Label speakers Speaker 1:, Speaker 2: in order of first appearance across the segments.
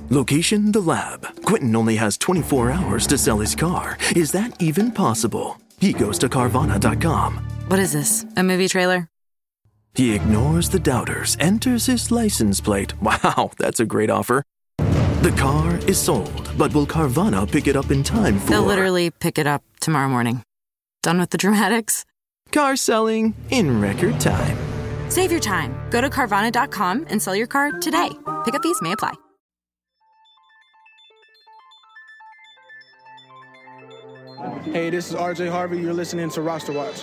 Speaker 1: Location, the lab. Quentin only has 24 hours to sell his car. Is that even possible? He goes to Carvana.com.
Speaker 2: What is this, a movie trailer?
Speaker 1: He ignores the doubters, enters his license plate. Wow, that's a great offer. The car is sold, but will Carvana pick it up in time for...
Speaker 2: They'll literally pick it up tomorrow morning. Done with the dramatics?
Speaker 1: Car selling in record time.
Speaker 2: Save your time. Go to Carvana.com and sell your car today. Pickup fees may apply.
Speaker 3: Hey, this is RJ Harvey. You're listening to Roster Watch.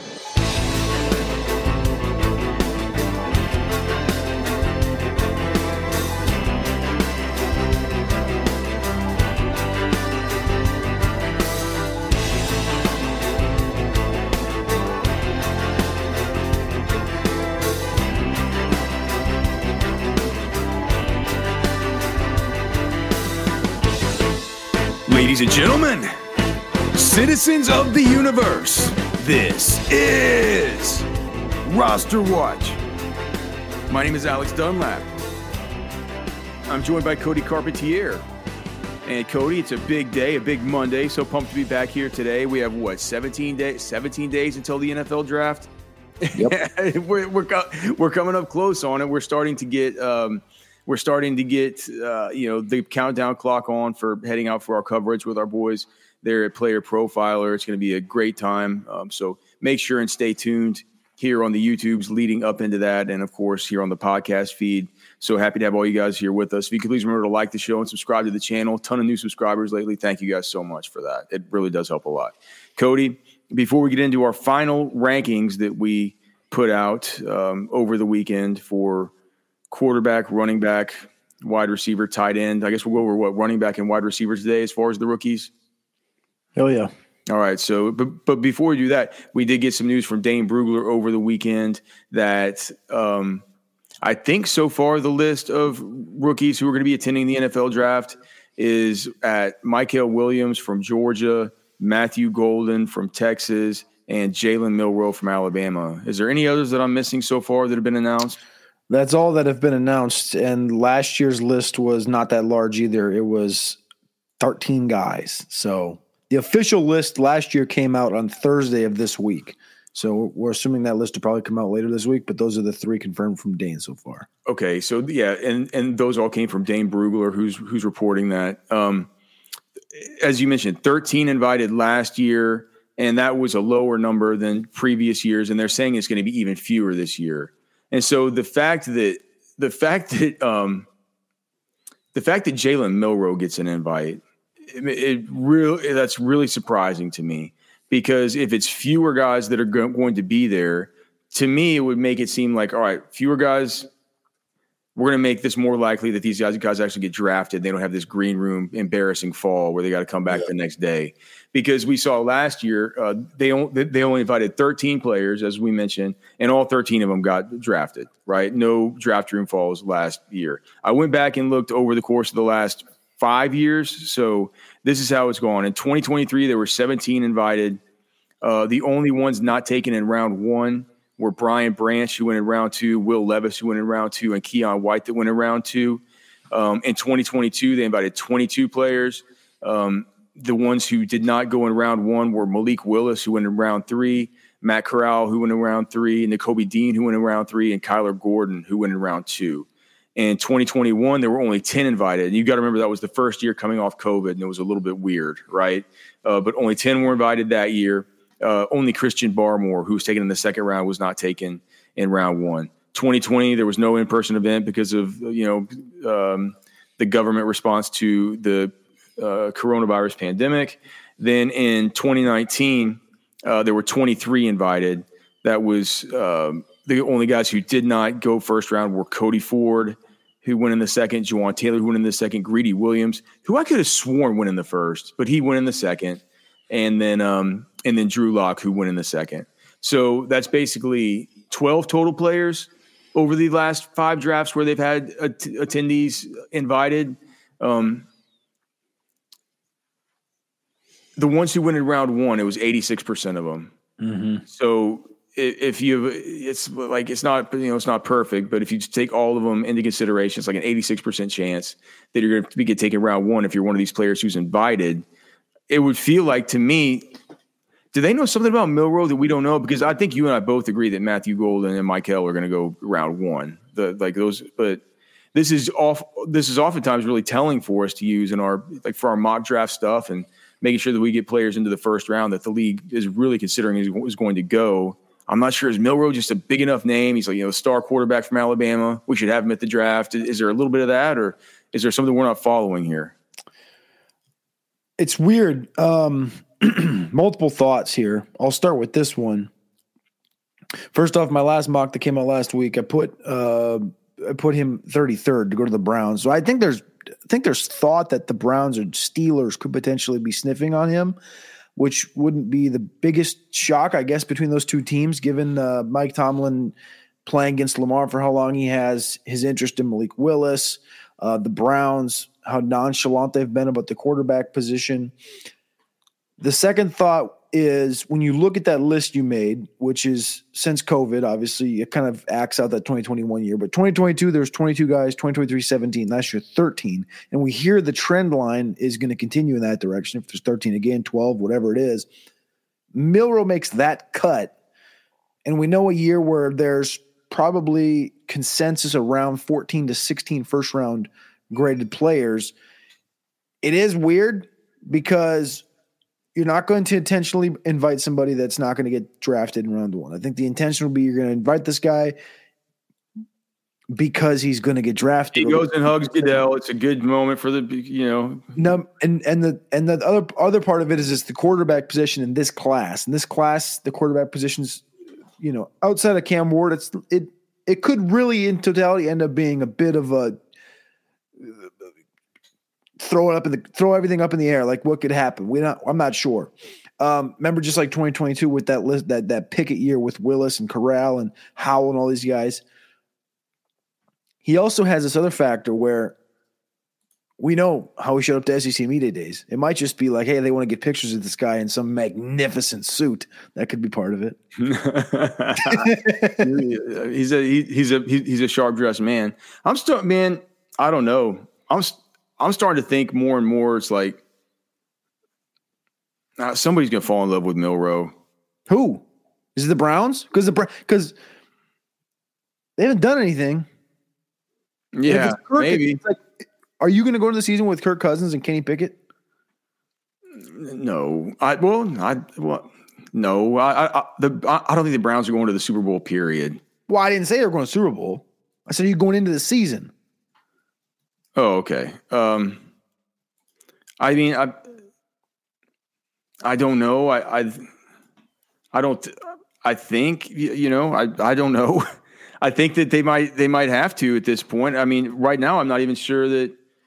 Speaker 4: Ladies and gentlemen, citizens of the universe, this is Roster Watch. My name is Alex Dunlap. I'm joined by Cody Carpentier. And Cody, it's a big day, a big Monday. So pumped to be back here today. We have 17 days until the NFL draft.
Speaker 5: Yep.
Speaker 4: we're coming up close on it. We're starting to get the countdown clock on for heading out for our coverage with our boys there at Player Profiler. It's going to be a great time. So make sure and stay tuned here on the YouTubes leading up into that. And, of course, here on the podcast feed. So happy to have all you guys here with us. If you could please remember to like the show and subscribe to the channel. A ton of new subscribers lately. Thank you guys so much for that. It really does help a lot. Cody, before we get into our final rankings that we put out over the weekend for quarterback, running back, wide receiver, tight end. I guess we'll go over running back and wide receiver today as far as the rookies.
Speaker 5: Oh, yeah.
Speaker 4: All right. So, but before we do that, we did get some news from Dane Brugler over the weekend that I think so far the list of rookies who are going to be attending the NFL draft is at Michael Williams from Georgia, Matthew Golden from Texas, and Jalen Milroe from Alabama. Is there any others that I'm missing so far that have been announced?
Speaker 5: That's all that have been announced, and last year's list was not that large either. It was 13 guys. So the official list last year came out on Thursday of this week. So we're assuming that list will probably come out later this week, but those are the three confirmed from Dane so far.
Speaker 4: Okay, so yeah, and those all came from Dane Brugler, who's reporting that. As you mentioned, 13 invited last year, and that was a lower number than previous years, and they're saying it's going to be even fewer this year. And so the fact that Jalen Milroe gets an invite, that's really surprising to me, because if it's fewer guys that are going to be there, to me it would make it seem like, all right, fewer guys, we're going to make this more likely that these guys actually get drafted. They don't have this green room embarrassing fall where they got to come back the next day. Because we saw last year, they only invited 13 players, as we mentioned, and all 13 of them got drafted, right? No draft room falls last year. I went back and looked over the course of the last 5 years. So this is how it's gone. In 2023, there were 17 invited. The only ones not taken in round one were Brian Branch, who went in round 2, Will Levis, who went in round 2, and Keon White that went in round 2. In 2022, they invited 22 players. The ones who did not go in round 1 were Malik Willis, who went in round 3, Matt Corral, who went in round 3, Nakobe Dean, who went in round 3, and Kyler Gordon, who went in round 2. In 2021, there were only 10 invited. And you got to remember that was the first year coming off COVID, and it was a little bit weird, right? But only 10 were invited that year. Only Christian Barmore, who was taken in the second round, was not taken in round 1. 2020, there was no in-person event because of the government response to the coronavirus pandemic. Then in 2019, there were 23 invited. That was the only guys who did not go first round were Cody Ford, who went in the second, Juwan Taylor, who went in the second, Greedy Williams, who I could have sworn went in the first, but he went in the second, and then Drew Lock, who went in the second. So that's basically 12 total players over the last 5 drafts where they've had attendees invited. The ones who went in round 1, it was 86% of them.
Speaker 5: Mm-hmm.
Speaker 4: So if you, it's like, it's not, it's not perfect, but if you take all of them into consideration, it's like an 86% chance that you're going to get taken round one. If you're one of these players who's invited, it would feel like, to me, do they know something about Milroe that we don't know? Because I think you and I both agree that Matthew Golden and Michael are going to go round one. But this is oftentimes really telling for us to use in for our mock draft stuff and making sure that we get players into the first round that the league is really considering is going to go. I'm not sure, is Milroe just a big enough name? He's like, star quarterback from Alabama. We should have him at the draft. Is there a little bit of that, or is there something we're not following here?
Speaker 5: It's weird. Multiple thoughts here. I'll start with this one. First off, my last mock that came out last week, I put him 33rd to go to the Browns. So I think there's thought that the Browns or Steelers could potentially be sniffing on him, which wouldn't be the biggest shock, I guess, between those two teams, given Mike Tomlin playing against Lamar for how long he has, his interest in Malik Willis, the Browns, how nonchalant they've been about the quarterback position. The second thought is, when you look at that list you made, which is since COVID, obviously it kind of acts out that 2021 year, but 2022, there's 22 guys, 2023, 17, last year 13. And we hear the trend line is going to continue in that direction. If there's 13 again, 12, whatever it is, Milroe makes that cut. And we know a year where there's probably consensus around 14 to 16 first round graded players. It is weird because you're not going to intentionally invite somebody that's not going to get drafted in round one. I think the intention will be you're going to invite this guy because he's going to get drafted.
Speaker 4: He goes and hugs Goodell. It's a good moment for the,
Speaker 5: No, and the other part of it is the quarterback position in this class. In this class, the quarterback positions, outside of Cam Ward, it could really in totality end up being a bit of a throw everything up in the air. Like, what could happen? I'm not sure. Remember, just like 2022 with that list, that Pickett year with Willis and Corral and Howell and all these guys. He also has this other factor where we know how he showed up to SEC Media Days. It might just be like, hey, they want to get pictures of this guy in some magnificent suit. That could be part of it. He's a sharp dressed man. I don't know. I'm starting to think more and more. It's like somebody's going to fall in love with Milroe. Who? Is it the Browns? Because they haven't done anything.
Speaker 4: Yeah, maybe.
Speaker 5: Are you going to go into the season with Kirk Cousins and Kenny Pickett?
Speaker 4: No. I don't think the Browns are going to the Super Bowl, period.
Speaker 5: Well, I didn't say they were going to the Super Bowl. I said you're going into the season.
Speaker 4: Oh, okay. I don't know. I think, I don't know. I think that they might have to at this point. I mean, right now, I'm not sure that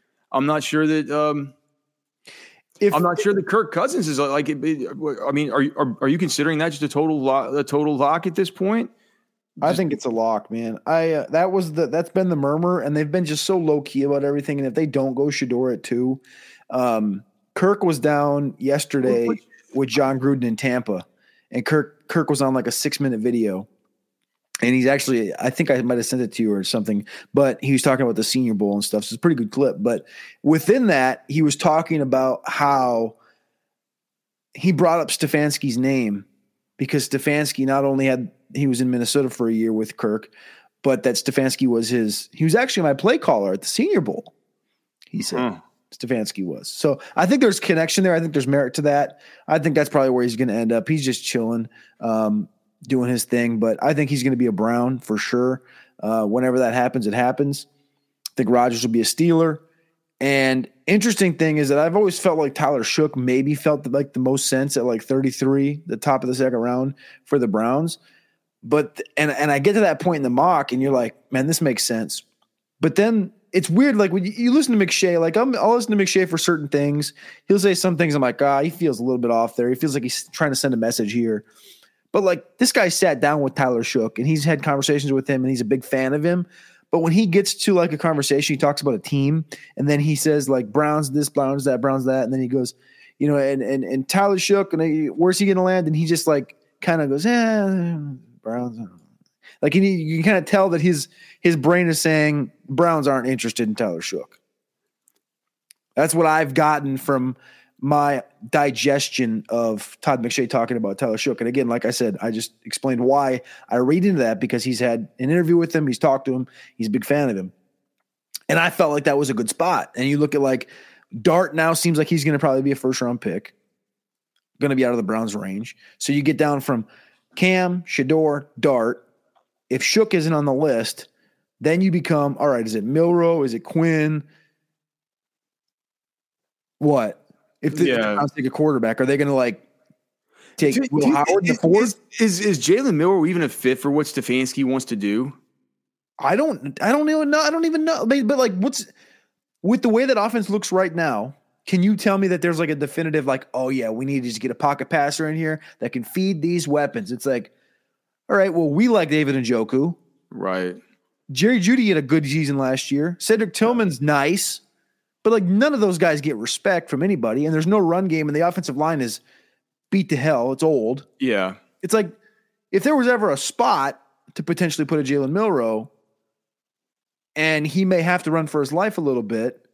Speaker 4: Kirk Cousins is like, I mean, are you considering that just a total lock at this point?
Speaker 5: I think it's a lock, man. That's been the murmur, and they've been just so low key about everything. And if they don't go Shedeur at 2, Kirk was down yesterday with John Gruden in Tampa, and Kirk was on like a 6-minute video, and he's actually, I think I might have sent it to you or something, but he was talking about the Senior Bowl and stuff. So it's a pretty good clip. But within that, he was talking about how he brought up Stefanski's name because Stefanski not only he was in Minnesota for a year with Kirk, but that Stefanski was he was actually my play caller at the Senior Bowl. He said Stefanski was. So I think there's connection there. I think there's merit to that. I think that's probably where he's going to end up. He's just chilling, doing his thing, but I think he's going to be a Brown for sure. Whenever that happens, it happens. I think Rodgers will be a Steeler. And interesting thing is that I've always felt like Tyler Shook maybe felt like the most sense at like 33, the top of the second round for the Browns. But and I get to that point in the mock, and you're like, man, this makes sense. But then it's weird. Like when you listen to McShay, like I'll listen to McShay for certain things. He'll say some things. I'm like, he feels a little bit off there. He feels like he's trying to send a message here. But like this guy sat down with Tyler Shook, and he's had conversations with him, and he's a big fan of him. But when he gets to like a conversation, he talks about a team, and then he says like Browns this, Browns that, Browns that, and then he goes, and Tyler Shook, and where's he going to land? And he just like kind of goes, Browns. Like you can kind of tell that his brain is saying Browns aren't interested in Tyler Shough. That's what I've gotten from my digestion of Todd McShay talking about Tyler Shough. And again, like I said, I just explained why I read into that, because he's had an interview with him. He's talked to him. He's a big fan of him. And I felt like that was a good spot. And you look at like Dart now seems like he's going to probably be a first-round pick, going to be out of the Browns' range. So you get down from Cam, Shedeur, Dart. If Shough isn't on the list, then you become, all right, is it Milroe? Is it Quinn? What? If the Browns take a quarterback, are they going to like take Will Howard the fourth?
Speaker 4: Is Jalen Milroe even a fit for what Stefanski wants to do?
Speaker 5: I don't even know. I don't even know. But like, what's with the way that offense looks right now? Can you tell me that there's like a definitive like, oh yeah, we need to just get a pocket passer in here that can feed these weapons? It's like, all right, well, we like David Njoku,
Speaker 4: right?
Speaker 5: Jerry Jeudy had a good season last year. Cedric Tillman's nice. But like none of those guys get respect from anybody, and there's no run game, and the offensive line is beat to hell. It's old.
Speaker 4: Yeah.
Speaker 5: It's like if there was ever a spot to potentially put a Jalen Milroe, and he may have to run for his life a little bit,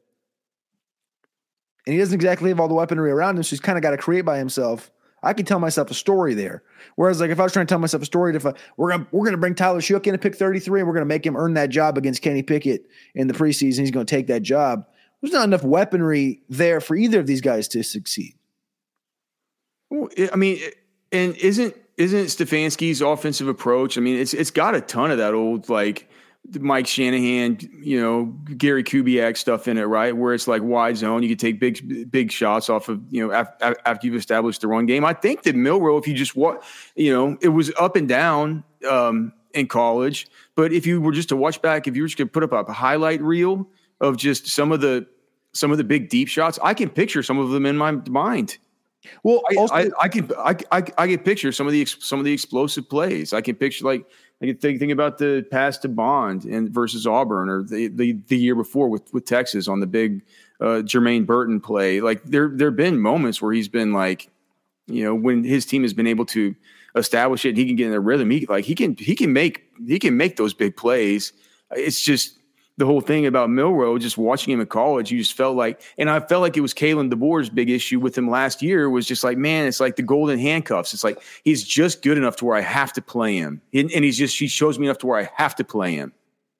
Speaker 5: and he doesn't exactly have all the weaponry around him, so he's kind of got to create by himself. I can tell myself a story there. Whereas like if I was trying to tell myself a story, if we're gonna bring Tyler Shough in at pick 33, and we're gonna make him earn that job against Kenny Pickett in the preseason, he's going to take that job. There's not enough weaponry there for either of these guys to succeed.
Speaker 4: Well, I mean, and isn't Stefanski's offensive approach? I mean, it's got a ton of that old like Mike Shanahan, Gary Kubiak stuff in it, right? Where it's like wide zone, you can take big shots off of after you've established the run game. I think that Milroe, if you just it was up and down in college, but if you were just to watch back, if you were just going to put up a highlight reel of just some of the big deep shots, I can picture some of them in my mind.
Speaker 5: Well,
Speaker 4: I can picture some of the explosive plays. I can picture I can think about the pass to Bond versus Auburn, or the year before with Texas on the big Jermaine Burton play. Like there've been moments where he's been like, when his team has been able to establish it, he can get in a rhythm. He can make those big plays. It's just the whole thing about Milroe, just watching him in college, you just felt like, and I felt like it was Kalen DeBoer's big issue with him last year, was just like, man, it's like the golden handcuffs. It's like, he's just good enough to where I have to play him. And he shows me enough to where I have to play him.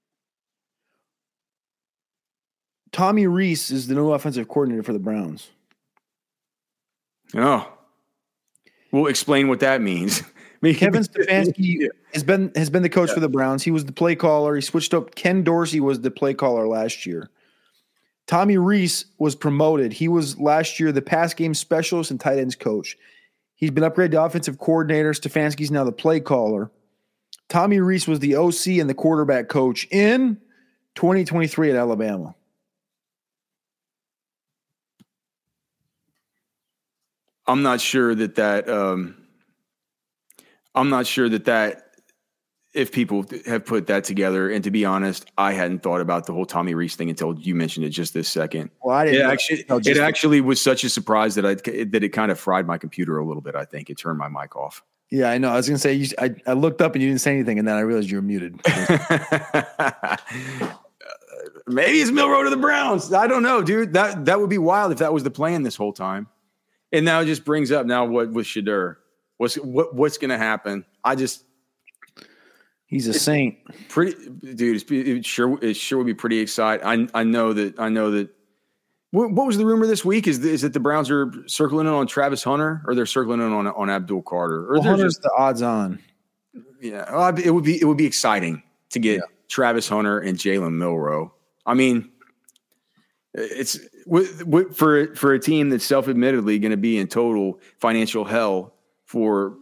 Speaker 5: Tommy Rees is the new offensive coordinator for the Browns.
Speaker 4: Oh, we'll explain what that means.
Speaker 5: Kevin Stefanski has been the coach for the Browns. He was the play caller. He switched up. Ken Dorsey was the play caller last year. Tommy Rees was promoted. He was last year the pass game specialist and tight ends coach. He's been upgraded to offensive coordinator. Stefanski's now the play caller. Tommy Rees was the OC and the quarterback coach in 2023 at Alabama.
Speaker 4: I'm not sure that if people have put that together, and to be honest, I hadn't thought about the whole Tommy Rees thing until you mentioned it just this second.
Speaker 5: Well, I didn't.
Speaker 4: It actually was such a surprise that it kind of fried my computer a little bit. I think it turned my mic off.
Speaker 5: Yeah, I know. I was going to say, I looked up and you didn't say anything, and then I realized you were muted.
Speaker 4: Maybe it's Milroe to the Browns. I don't know, dude. That would be wild if that was the plan this whole time. And now it just brings up now what with Shedeur. What's going to happen?
Speaker 5: He's a saint.
Speaker 4: Pretty dude. It sure would be pretty exciting. I know that. What was the rumor this week? Is that the Browns are circling in on Travis Hunter, or they're circling in on Abdul Carter, or
Speaker 5: Hunter's the odds on.
Speaker 4: Yeah, it would be exciting to get Travis Hunter and Jalen Milroe. I mean, it's for a team that's self-admittedly going to be in total financial hell for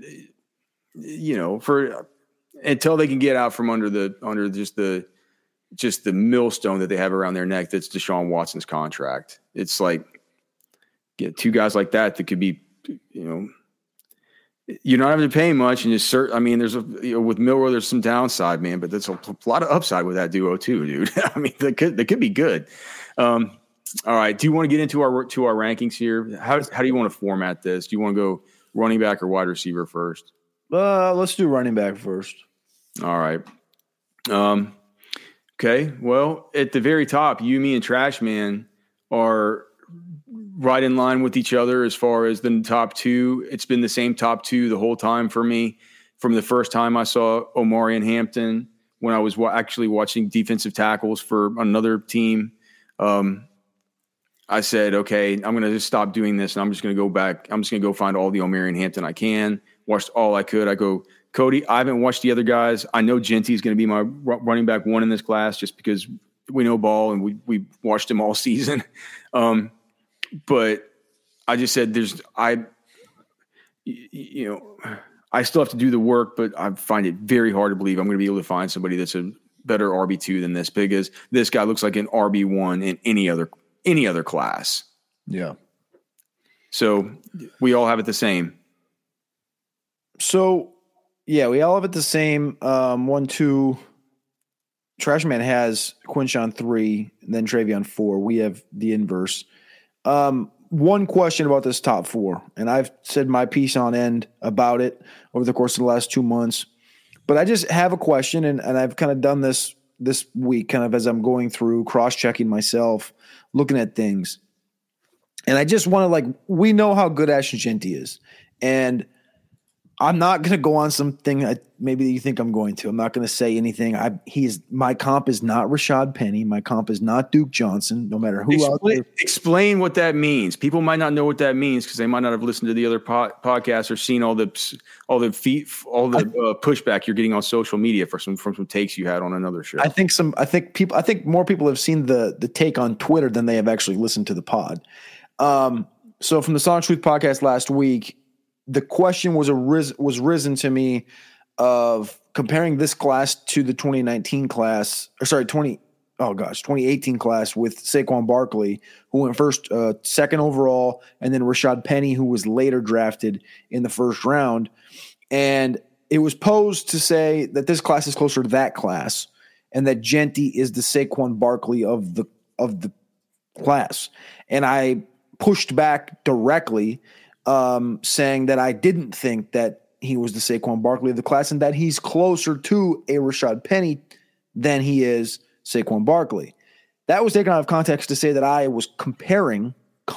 Speaker 4: until they can get out from under just the millstone that they have around their neck. That's Deshaun Watson's contract. It's like get two guys like that could be, you're not having to pay much, and there's with Milroe, there's some downside, man, but there's a lot of upside with that duo too, dude. I mean, they could be good. All right. Do you want to get into our rankings here? How do you want to format this? Do you want to go running back or wide receiver first?
Speaker 5: Let's do running back first.
Speaker 4: All right. Okay. Well, at the very top, you, me, and Trash Man are right in line with each other as far as the top two. It's been the same top two the whole time for me. From the first time I saw Omarion Hampton when I was actually watching defensive tackles for another team, I said, okay, I'm going to just stop doing this, and I'm just going to go back. I'm just going to go find all the Omarion Hampton I can. Watched all I could. I go, Cody, I haven't watched the other guys. I know Genty is going to be my running back one in this class just because we know ball and we watched him all season. But I just said I still have to do the work, but I find it very hard to believe I'm going to be able to find somebody that's a better RB2 than this, because this guy looks like an RB1 in any other class.
Speaker 5: Yeah.
Speaker 4: So we all have it the same.
Speaker 5: So, yeah, we all have it the same. 1, 2. Trash Man has Quinshon 3, and then Travion 4. We have the inverse. One question about this top 4, and I've said my piece on end about it over the course of the last 2 months, but I just have a question, and I've kind of done this week, kind of as I'm going through, cross-checking myself, looking at things. And I just want to, we know how good Ashton Genty is, and I'm not going to go on something maybe you think I'm going to. I'm not going to say anything. My comp is not Rashad Penny. My comp is not Duke Johnson, no matter who out there.
Speaker 4: Explain what that means. People might not know what that means because they might not have listened to the other podcasts or seen all the pushback you're getting on social media from some takes you had on another show. I think more people have seen the take on Twitter than they have actually listened to the pod. So from the Song Truth podcast last week, the question was risen to me of comparing this class to the 2018 class with Saquon Barkley, who went first, second overall, and then Rashad Penny, who was later drafted in the first round. And it was posed to say that this class is closer to that class, and that Genty is the Saquon Barkley of the class. And I pushed back directly, saying that I didn't think that he was the Saquon Barkley of the class, and that he's closer to a Rashad Penny than he is Saquon Barkley. That was taken out of context to say that I was comping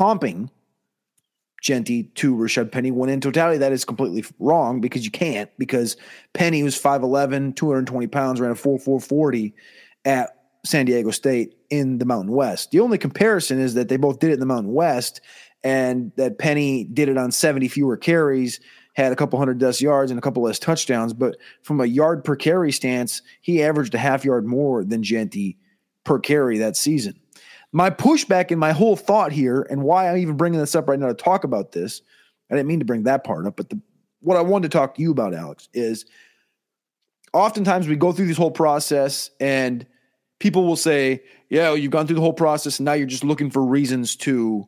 Speaker 4: Genty to Rashad Penny, when in totality that is completely wrong, because you can't, because Penny, who's 5'11", 220 pounds, ran a 4.40 at San Diego State in the Mountain West. The only comparison is that they both did it in the Mountain West, and that Penny did it on 70 fewer carries, had a couple hundred less yards and a couple less touchdowns. But from a yard per carry stance, he averaged a half yard more than Genty per carry that season. My pushback and my whole thought here, and why I'm even bringing this up right now to talk about this, I didn't mean to bring that part up, but what I wanted to talk to you about, Alex, is oftentimes we go through this whole process and people will say, yeah, well, you've gone through the whole process and now you're just looking for reasons to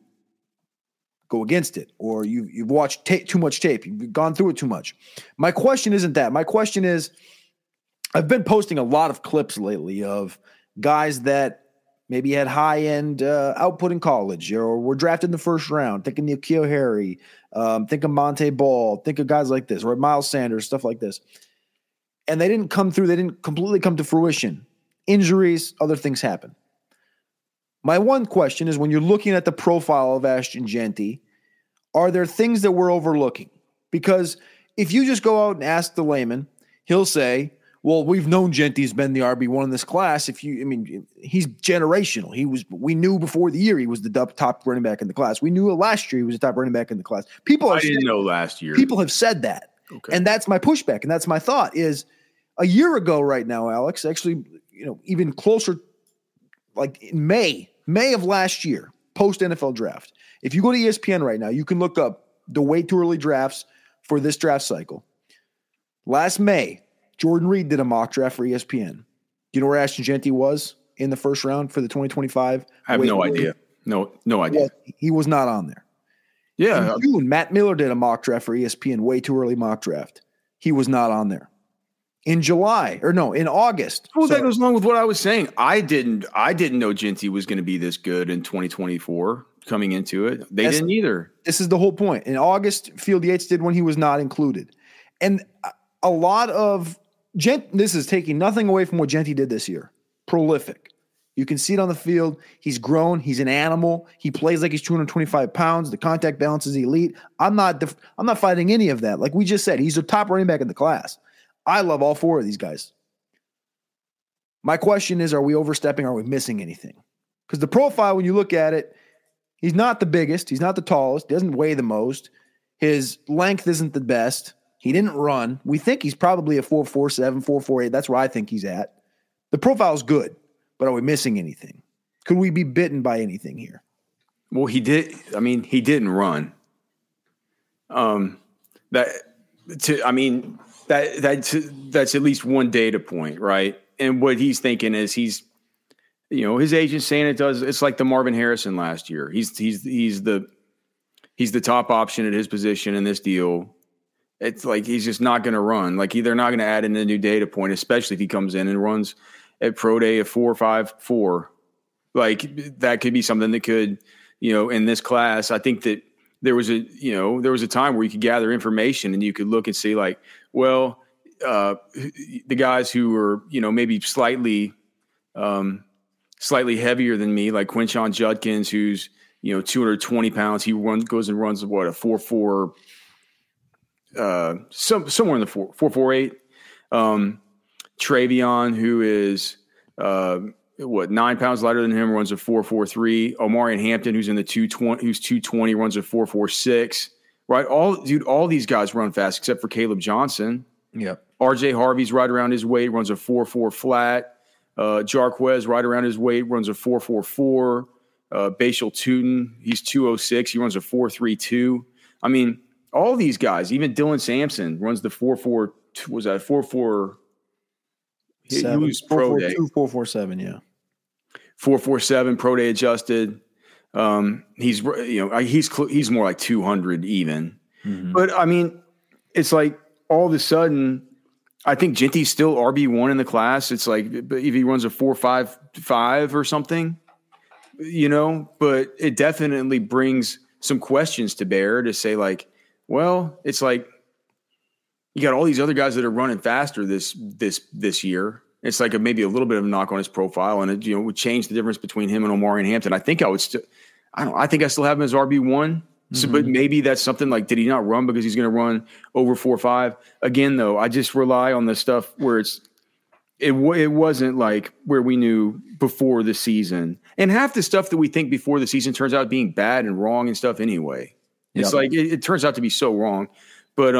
Speaker 4: go against it, or you've watched too much tape. You've gone through it too much. My question isn't that. My question is, I've been posting a lot of clips lately of guys that maybe had high-end output in college or were drafted in the first round. Think of N'Keal Harry, think of Monte Ball, think of guys like this, or Miles Sanders, stuff like this. And they didn't come through. They didn't completely come to fruition. Injuries, other things happen. My one question is, when you're looking at the profile of Ashton Genty, are there things that we're overlooking? Because if you just go out and ask the layman, he'll say, well, we've known Genty's been the RB1 in this class. He's generational. We knew before the year he was the top running back in the class. We knew last year he was the top running back in the class. I didn't know last year.
Speaker 5: People have said that. Okay. And that's my pushback. And that's my thought is, a year ago right now, Alex, actually, even closer, like in May of last year, post NFL draft. If you go to ESPN right now, you can look up the way too early drafts for this draft cycle. Last May, Jordan Reed did a mock draft for ESPN. Do you know where Ashton Genty was in the first round for the 2025?
Speaker 4: I have no idea. No idea.
Speaker 5: Well, he was not on there.
Speaker 4: Yeah.
Speaker 5: In June, Matt Miller did a mock draft for ESPN, way too early mock draft. He was not on there. In August.
Speaker 4: Well, that goes along with what I was saying. I didn't know Genty was going to be this good in 2024 coming into it. They didn't either.
Speaker 5: This is the whole point. In August, Field Yates did when he was not included. And a lot of this is taking nothing away from what Genty did this year. Prolific. You can see it on the field. He's grown. He's an animal. He plays like he's 225 pounds. The contact balance is elite. I'm not fighting any of that. Like we just said, he's a top running back in the class. I love all four of these guys. My question is, are we overstepping? Are we missing anything? Because the profile, when you look at it, he's not the biggest. He's not the tallest. He doesn't weigh the most. His length isn't the best. He didn't run. We think he's probably a 4.47, 4.48. That's where I think he's at. The profile's good, but are we missing anything? Could we be bitten by anything here?
Speaker 4: Well, he didn't run. That's at least one data point, right? And what he's thinking is his agent's saying it's like the Marvin Harrison last year. He's the top option at his position in this deal. It's like he's just not going to run. Like they're not going to add in a new data point, especially if he comes in and runs at pro day a 4.54. Like that could be something that could, in this class. I think that there was a time where you could gather information and you could look and see like, well, the guys who were, maybe slightly heavier than me, like Quinshon Judkins, who's, 220 pounds. He goes and runs what, a 4.4, somewhere in the 4.48. Travion, who is 9 pounds lighter than him, runs a 4.43. Omarion Hampton, who's in the 220, runs a 4.46. Right, all these guys run fast except for Caleb Johnson.
Speaker 5: Yep.
Speaker 4: RJ Harvey's right around his weight, runs a 4.4 flat. Jarquez right around his weight, runs a 4.44. Bashal Tootin, he's 206. He runs a 4.32. I mean, all these guys, even Dylan Sampson runs the 4.4. Was that 4.4? He was pro day.
Speaker 5: 4.47, yeah.
Speaker 4: 4.47 pro day adjusted. He's more like 200 even. Mm-hmm. But I mean, it's like all of a sudden, I think Genty's still RB1 in the class. It's like if he runs a 4.55 or something, but it definitely brings some questions to bear to say like, well, it's like you got all these other guys that are running faster this year. It's like maybe a little bit of a knock on his profile, and it would change the difference between him and Omarion Hampton. I think I think I still have him as RB1. So, but maybe that's something like, did he not run because he's going to run over 4.5 again? Though I just rely on the stuff where it wasn't like where we knew before the season, and half the stuff that we think before the season turns out being bad and wrong and stuff anyway. Yep. It's like it turns out to be so wrong. But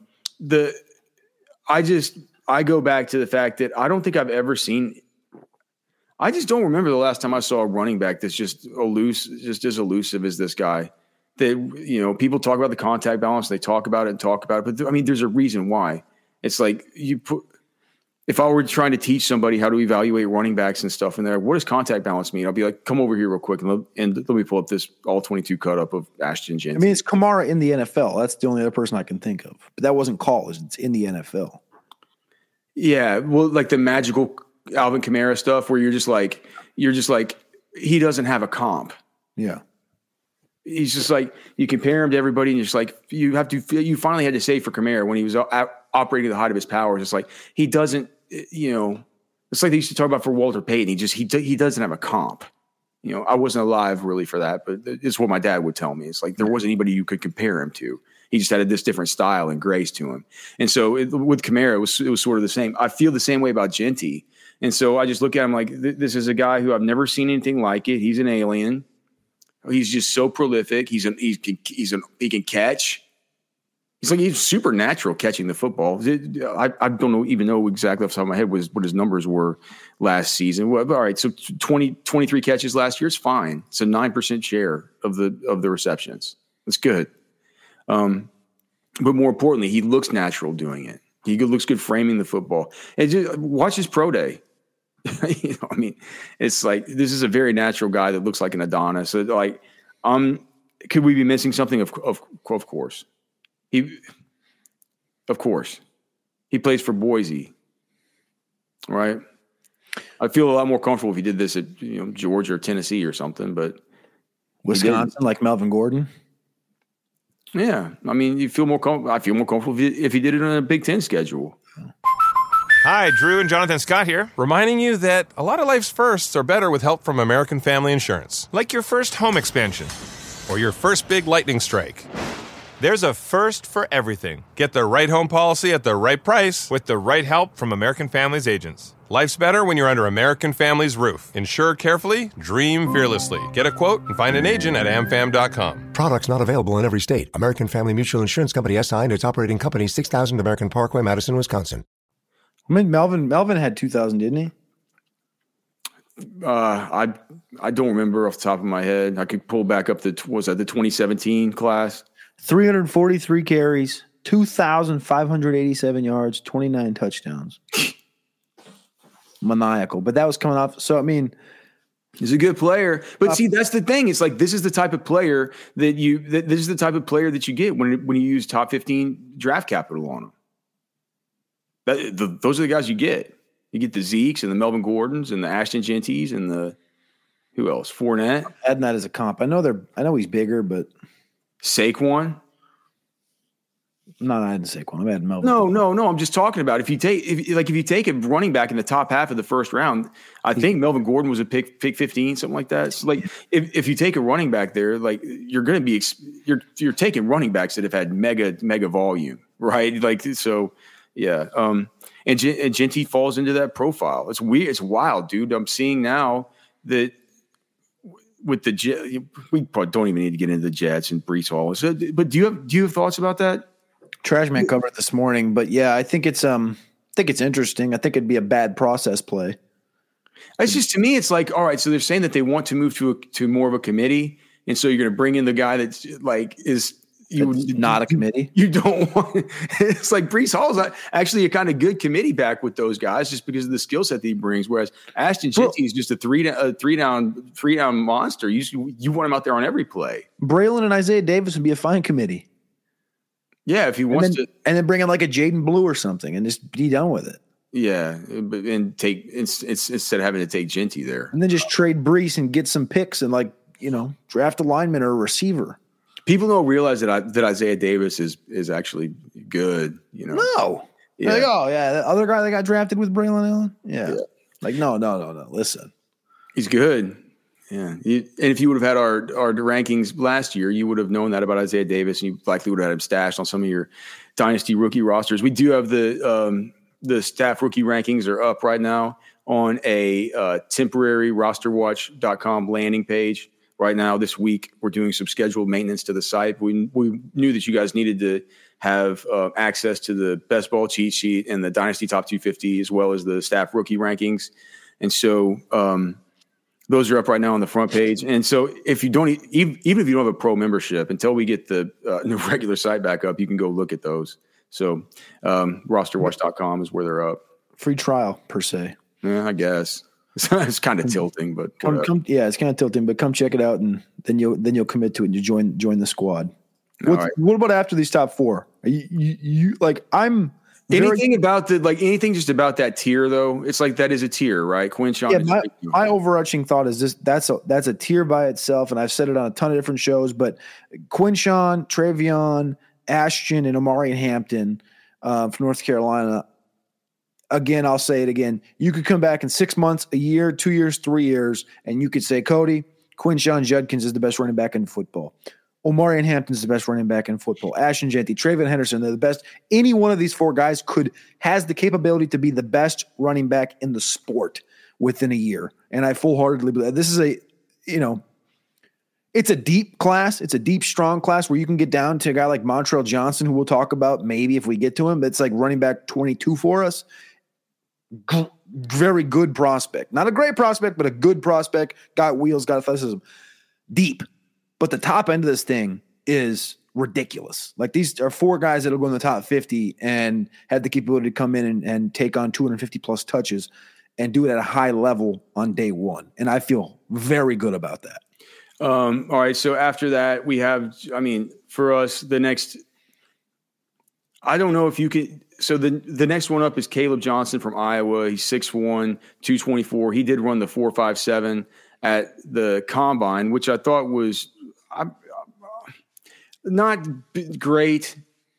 Speaker 4: I go back to the fact that I don't think I've ever seen. I just don't remember the last time I saw a running back that's just as elusive as this guy. That people talk about the contact balance, they talk about it, but I mean, there's a reason why. It's like if I were trying to teach somebody how to evaluate running backs and stuff in there, what does contact balance mean? I'll be like, come over here real quick and let me pull up this all 22 cut up of Ashton Genty.
Speaker 5: I mean, it's Kamara in the NFL. That's the only other person I can think of. But that wasn't college. It's in the NFL. Yeah,
Speaker 4: well, like the magical Alvin Kamara stuff where you're just like he doesn't have a comp.
Speaker 5: Yeah.
Speaker 4: He's just like, you compare him to everybody and you're just like, you finally had to say for Kamara when he was operating at the height of his powers. It's like, he doesn't, it's like they used to talk about for Walter Payton. He doesn't have a comp. I wasn't alive really for that, but it's what my dad would tell me. It's like, there wasn't anybody you could compare him to. He just had this different style and grace to him. And so with Kamara, it was sort of the same. I feel the same way about Genty. And so I just look at him like, this is a guy who I've never seen anything like it. He's an alien. He's just so prolific. He can catch. He's supernatural catching the football. I don't even know exactly off the top of my head what his numbers were last season. Well, all right, so 23 catches last year is fine. It's a 9% share of the receptions. That's good. But more importantly, he looks natural doing it. He looks good framing the football. And just watch his pro day. I mean, it's like this is a very natural guy that looks like an Adonis. So like, could we be missing something? Of course, of course, he plays for Boise, right? I feel a lot more comfortable if he did this at Georgia or Tennessee or something, but
Speaker 5: Wisconsin, like Melvin Gordon.
Speaker 4: Yeah. I mean, I feel more comfortable if he did it on a Big Ten schedule.
Speaker 6: Hi, Drew and Jonathan Scott here, reminding you that a lot of life's firsts are better with help from American Family Insurance. Like your first home expansion or your first big lightning strike. There's a first for everything. Get the right home policy at the right price with the right help from American Family's agents. Life's better when you're under American Family's roof. Insure carefully, dream fearlessly. Get a quote and find an agent at amfam.com.
Speaker 7: Products not available in every state. American Family Mutual Insurance Company SI and its operating company 6000 American Parkway, Madison, Wisconsin.
Speaker 5: I mean, Melvin had 2,000, didn't he?
Speaker 4: I don't remember off the top of my head. I could pull back up the 2017 class.
Speaker 5: 343 carries, 2,587 yards, 29 touchdowns. Maniacal. But that was coming off. So, I mean,
Speaker 4: he's a good player. But see, that's the thing. It's like this is the type of player that you get when you use top 15 draft capital on him. Those are the guys you get. You get the Zekes and the Melvin Gordons and the Ashton Genties and the who else? Fournette.
Speaker 5: I'm adding that as a comp. I know he's bigger, but
Speaker 4: Saquon.
Speaker 5: No, I didn't Saquon. I'm adding Melvin.
Speaker 4: No. I'm just talking about if you take a running back in the top half of the first round, I think Melvin Gordon was a pick 15, something like that. So like if you take a running back there, like you're going to be you're taking running backs that have had mega volume, right? Like so. Yeah. And Genty falls into that profile. It's weird. It's wild, dude. I'm seeing now that with the we probably don't even need to get into the Jets and Breece Hall. So, but do you have thoughts about that?
Speaker 5: Trashman covered it this morning, but yeah, I think it's interesting. I think it'd be a bad process play.
Speaker 4: It's just, to me, it's like, all right, so they're saying that they want to move to more of a committee. And so you're going to bring in the guy that's like
Speaker 5: not a committee.
Speaker 4: You don't want. It's like Breece Hall is actually a kind of good committee back with those guys, just because of the skill set that he brings. Whereas Ashton Genty is just a three down monster. You want him out there on every play.
Speaker 5: Braylon and Isaiah Davis would be a fine committee.
Speaker 4: Yeah, if he wants to,
Speaker 5: and then bring in like a Jaden Blue or something, and just be done with it.
Speaker 4: Yeah, and take instead of having to take Genty there,
Speaker 5: and then just trade Breece and get some picks and draft a lineman or a receiver.
Speaker 4: People don't realize that Isaiah Davis is actually good.
Speaker 5: No.
Speaker 4: Yeah.
Speaker 5: Like, oh yeah, the other guy that got drafted with Braylon Allen. Yeah. Like no. Listen,
Speaker 4: he's good. Yeah, and if you would have had our rankings last year, you would have known that about Isaiah Davis, and you likely would have had him stashed on some of your dynasty rookie rosters. We do have the staff rookie rankings are up right now on a temporary rosterwatch.com landing page. Right now, this week, we're doing some scheduled maintenance to the site. We knew that you guys needed to have access to the best ball cheat sheet and the Dynasty Top 250, as well as the staff rookie rankings. And so those are up right now on the front page. And so if you don't, even if you don't have a pro membership, until we get the regular site back up, you can go look at those. So rosterwatch.com is where they're up.
Speaker 5: Free trial, per se.
Speaker 4: Yeah, I guess. It's kind of tilting, but
Speaker 5: it's kind of tilting. But come check it out, and then you'll commit to it, and you join the squad. What about after these top four? You like I'm
Speaker 4: anything about anything just about that tier though? It's like that is a tier, right? Quinshon.
Speaker 5: Yeah, my overarching thought is this: that's a tier by itself, and I've said it on a ton of different shows. But Quinshon, Travion, Ashton, and Omarion Hampton from North Carolina. Again, I'll say it again. You could come back in 6 months, a year, 2 years, 3 years, and you could say, Cody, Quinshon Judkins is the best running back in football. Omarion Hampton is the best running back in football. Ashton Genty, Travion Henderson, they're the best. Any one of these four guys has the capability to be the best running back in the sport within a year. And I full-heartedly believe this is it's a deep class. It's a deep, strong class where you can get down to a guy like Montrell Johnson, who we'll talk about maybe if we get to him. But it's like running back 22 for us. Very good prospect. Not a great prospect, but a good prospect. Got wheels, got athleticism. Deep. But the top end of this thing is ridiculous. Like these are four guys that will go in the top 50 and have the capability to come in and take on 250 plus touches and do it at a high level on day one. And I feel very good about that.
Speaker 4: All right. So after that, we have, for us, the next, I don't know if you could. So the next one up is Caleb Johnson from Iowa. He's 6'1", 224. He did run the 4.57 at the combine, which I thought was not great,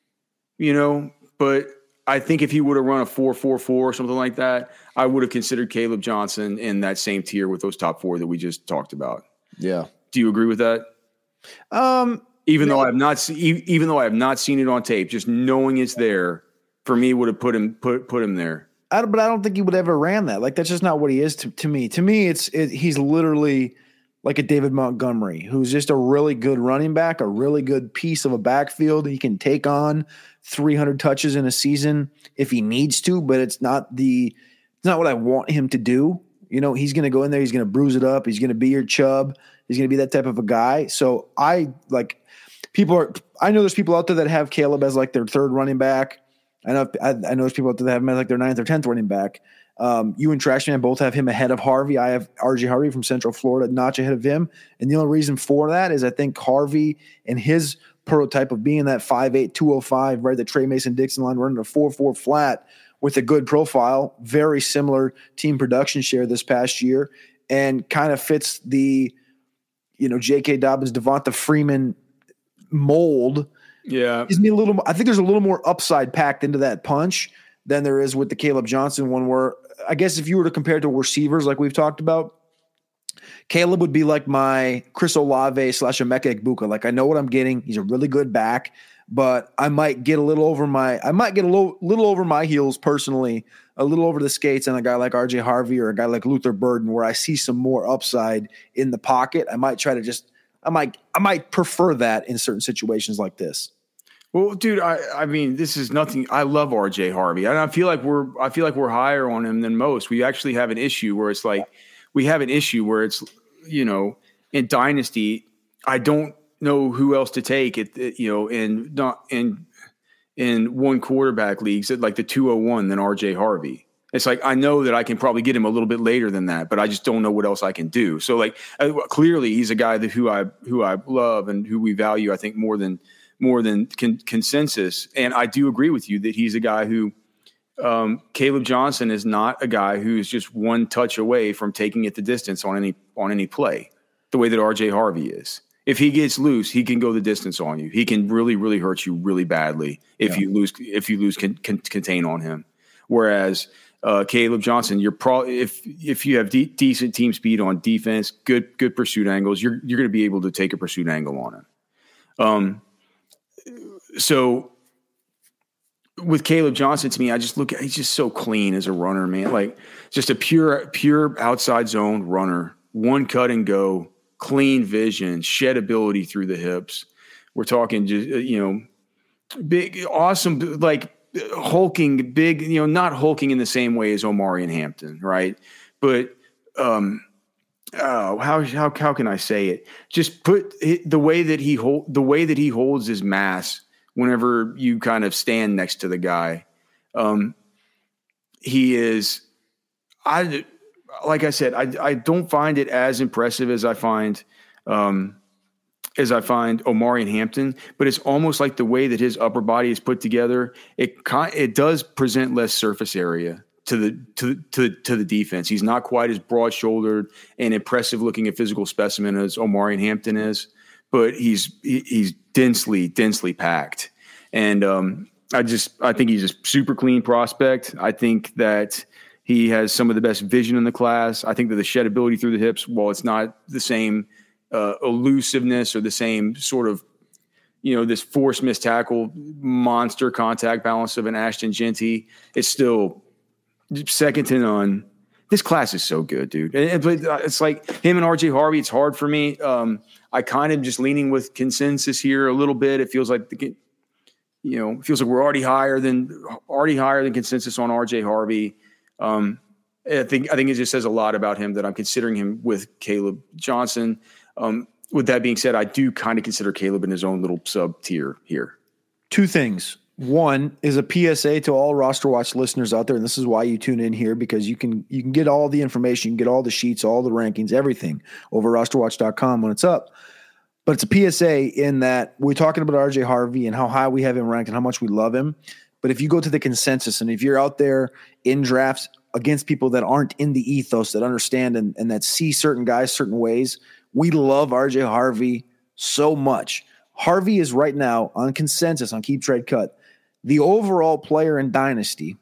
Speaker 4: but I think if he would have run a 4.44 or something like that, I would have considered Caleb Johnson in that same tier with those top 4 that we just talked about.
Speaker 5: Yeah.
Speaker 4: Do you agree with that? Even though I have not seen it on tape, just knowing it's there for me would have put him there.
Speaker 5: But I don't think he would ever ran that. Like, that's just not what he is to me. To me, he's literally like a David Montgomery, who's just a really good running back, a really good piece of a backfield. He can take on 300 touches in a season if he needs to, but it's not what I want him to do. He's going to go in there. He's going to bruise it up. He's going to be your Chubb. He's going to be that type of a guy. So I know there's people out there that have Caleb as like their third running back. I know there's people out there that have him as like their 9th or 10th running back. You and Trashman both have him ahead of Harvey. I have RJ Harvey from Central Florida, notch ahead of him. And the only reason for that is I think Harvey and his prototype of being that 5'8", 205, right, the Trey Mason-Dixon line, running a 4.4 flat with a good profile, very similar team production share this past year, and kind of fits the, J.K. Dobbins, Devonta Freeman mold.
Speaker 4: Yeah.
Speaker 5: I think there's a little more upside packed into that punch than there is with the Caleb Johnson one, where I guess if you were to compare it to receivers like we've talked about, Caleb would be like my Chris Olave / Emeka Egbuka. Like, I know what I'm getting. He's a really good back, but I might get a little over my heels personally, a little over the skates on a guy like RJ Harvey or a guy like Luther Burden, where I see some more upside in the pocket. I might try to I might prefer that in certain situations like this.
Speaker 4: Well, dude, I mean, this is nothing. I love RJ Harvey, and I feel like we're higher on him than most. We actually have an issue where it's like in Dynasty, I don't know who else to take in one quarterback leagues at like the 201 than RJ Harvey. It's like, I know that I can probably get him a little bit later than that, but I just don't know what else I can do. So like, clearly he's a guy who I love and who we value, I think, more than consensus. And I do agree with you that he's a guy who Caleb Johnson is not a guy who's just one touch away from taking it the distance on any play, the way that RJ Harvey is. If he gets loose, he can go the distance on you. He can really, really hurt you really badly if you lose contain on him. Whereas Caleb Johnson, if you have decent team speed on defense, good pursuit angles, you're going to be able to take a pursuit angle on him. So with Caleb Johnson, to me, I just look at, he's just so clean as a runner, man. Like, just a pure outside zone runner, one cut and go, clean vision, shed ability through the hips. We're talking just, big, awesome, like hulking, big, not hulking in the same way as Omarion Hampton, right? But how can I say it? Just put the way that he holds his mass whenever you kind of stand next to the guy. He is, like I said, I don't find it as impressive as I find Omarion Hampton, but it's almost like the way that his upper body is put together. It does present less surface area to the defense. He's not quite as broad shouldered and impressive looking a physical specimen as Omarion Hampton is, but he's densely packed. And I think he's a super clean prospect. I think that he has some of the best vision in the class. I think that the shed ability through the hips, while it's not the same elusiveness or the same sort of, this force missed tackle monster contact balance of an Ashton Jeanty, it's still second to none. This class is so good, dude. But it's like him and RJ Harvey. It's hard for me. I kind of just leaning with consensus here a little bit. It feels like we're already higher than consensus on RJ Harvey. I think it just says a lot about him that I'm considering him with Caleb Johnson. With that being said, I do kind of consider Caleb in his own little sub tier here.
Speaker 5: Two things. One is a PSA to all Roster Watch listeners out there, and this is why you tune in here, because you can get all the information, you can get all the sheets, all the rankings, everything over rosterwatch.com when it's up. But it's a PSA in that we're talking about RJ Harvey and how high we have him ranked and how much we love him. But if you go to the consensus, and if you're out there in drafts against people that aren't in the ethos, that understand and that see certain guys certain ways, we love RJ Harvey so much. Harvey is right now on consensus on Keep Trade Cut, the overall player in Dynasty,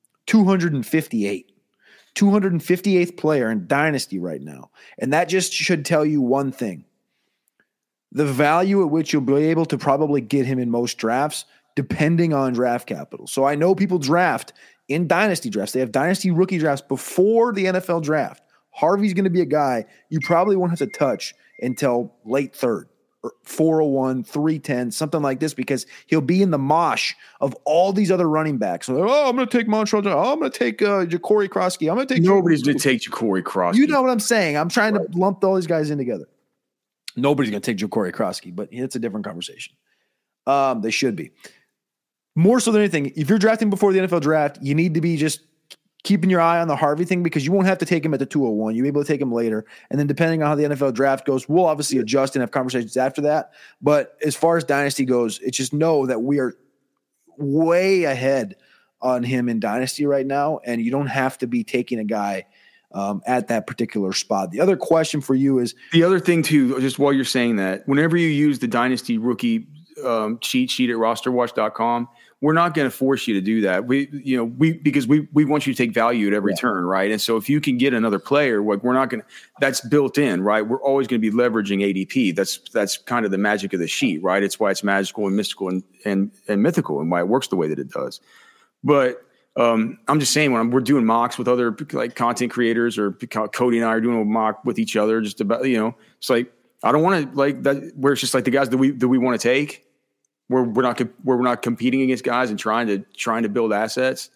Speaker 5: 258. 258th player in Dynasty right now. And that just should tell you one thing. The value at which you'll be able to probably get him in most drafts, depending on draft capital. So I know people draft in Dynasty drafts. They have Dynasty rookie drafts before the NFL draft. Harvey's going to be a guy you probably won't have to touch until late third. 401, 310, something like this, because he'll be in the mosh of all these other running backs. So, I'm going to take Montreal. I'm going to take Ja'Cory Krosky. I'm going to take
Speaker 4: nobody's going to take Ja'Cory Krosky.
Speaker 5: You know what I'm saying? I'm trying to lump all these guys in together. Nobody's going to take Ja'Cory Krosky, but it's a different conversation. They should be. More so than anything, if you're drafting before the NFL draft, you need to be just keeping your eye on the Harvey thing, because you won't have to take him at the 201. You'll be able to take him later. And then depending on how the NFL draft goes, we'll obviously adjust and have conversations after that. But as far as Dynasty goes, it's just know that we are way ahead on him in Dynasty right now, and you don't have to be taking a guy at that particular spot. The other question for you is –
Speaker 4: the other thing too, just while you're saying that, whenever you use the Dynasty rookie cheat sheet at rosterwatch.com, we're not going to force you to do that. Because we want you to take value at every turn, right? And so if you can get another player, we're not going to. That's built in, right? We're always going to be leveraging ADP. That's kind of the magic of the sheet, right? It's why it's magical and mystical and mythical, and why it works the way that it does. But I'm just saying, when we're doing mocks with other like content creators, or Cody and I are doing a mock with each other, just about it's like I don't want to like that. Where it's just like the guys that we want to take. We're not competing against guys and trying to build assets.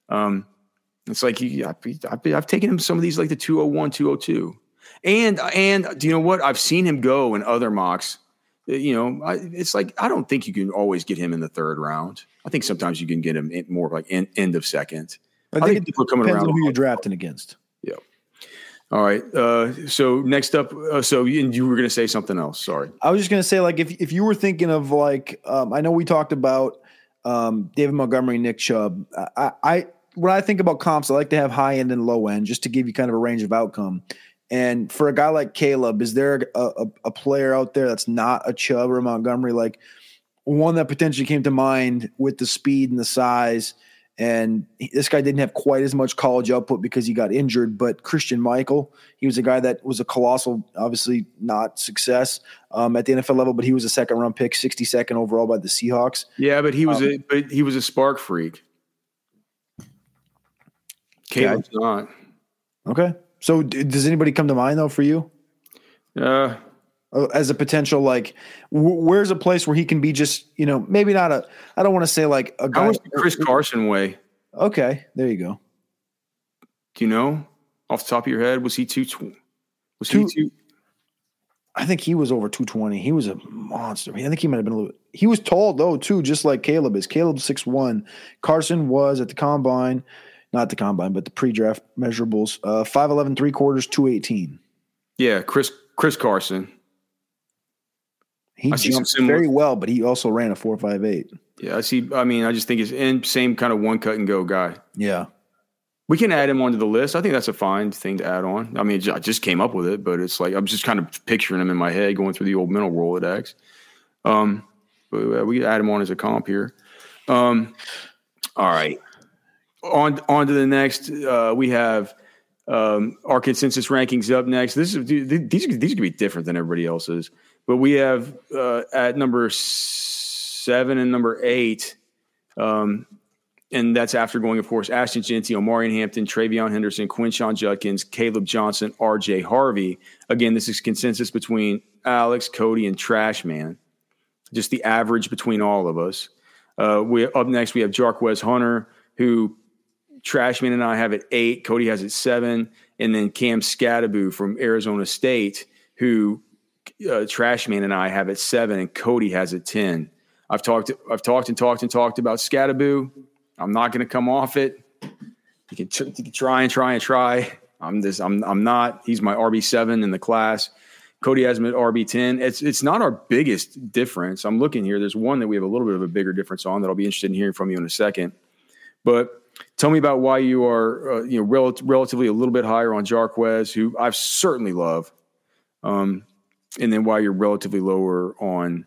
Speaker 4: It's like I've taken him some of these like the 201, 202, and do you know what? I've seen him go in other mocks. It's like I don't think you can always get him in the third round. I think sometimes you can get him more like end of second.
Speaker 5: I think people are coming around. Who you're drafting against?
Speaker 4: Yeah. All right. So next up, you were going to say something else. Sorry.
Speaker 5: I was just going to say, like, if you were thinking of like, I know we talked about David Montgomery, Nick Chubb. When I think about comps, I like to have high end and low end just to give you kind of a range of outcome. And for a guy like Caleb, is there a player out there that's not a Chubb or a Montgomery, like one that potentially came to mind with the speed and the size? And this guy didn't have quite as much college output because he got injured, but Christian Michael, he was a guy that was a colossal, obviously not success at the NFL level, but he was a second-round pick, 62nd overall by the Seahawks.
Speaker 4: Yeah, but he was a spark freak. Caleb's not.
Speaker 5: Okay. So does anybody come to mind, though, for you? As a potential, like, where's a place where he can be just, maybe not I don't want to say like a guy.
Speaker 4: How much did Chris Carson weigh?
Speaker 5: Okay, there you go.
Speaker 4: Do you know off the top of your head? Was he 220? Was he 2?
Speaker 5: I think he was over 220. He was a monster. I think he might have been a little. He was tall though too, just like Caleb is. Caleb's 6'1". Carson was at the combine, not the combine, but the pre-draft measurables. 5'11", 3/4, 218.
Speaker 4: Yeah, Chris Carson.
Speaker 5: He jumped very well, but he also ran a 4.58.
Speaker 4: Yeah, I see. I mean, I just think he's same kind of one cut and go guy.
Speaker 5: Yeah.
Speaker 4: We can add him onto the list. I think that's a fine thing to add on. I mean, I just came up with it, but it's like I'm just kind of picturing him in my head going through the old mental Rolodex. But we can add him on as a comp here. All right. On to the next. We have our consensus rankings up next. These could be different than everybody else's. But we have at number 7 and number 8, and that's after going, of course, Ashton Jeanty, Omarion Hampton, Travion Henderson, Quinshon Judkins, Caleb Johnson, R.J. Harvey. Again, this is consensus between Alex, Cody, and Trash Man. Just the average between all of us. Up next, we have Jarquez Hunter, who Trash Man and I have at 8. Cody has at 7. And then Cam Skattebo from Arizona State, who Trash Man and I have at 7, and Cody has at 10. I've talked about Skattebo. I'm not going to come off it. You can try and try. I'm not. He's my RB7 in the class. Cody has him at RB10. It's not our biggest difference. I'm looking here. There's one that we have a little bit of a bigger difference on that I'll be interested in hearing from you in a second. But tell me about why you are relatively a little bit higher on Jarquez, who I certainly love. And then why you're relatively lower on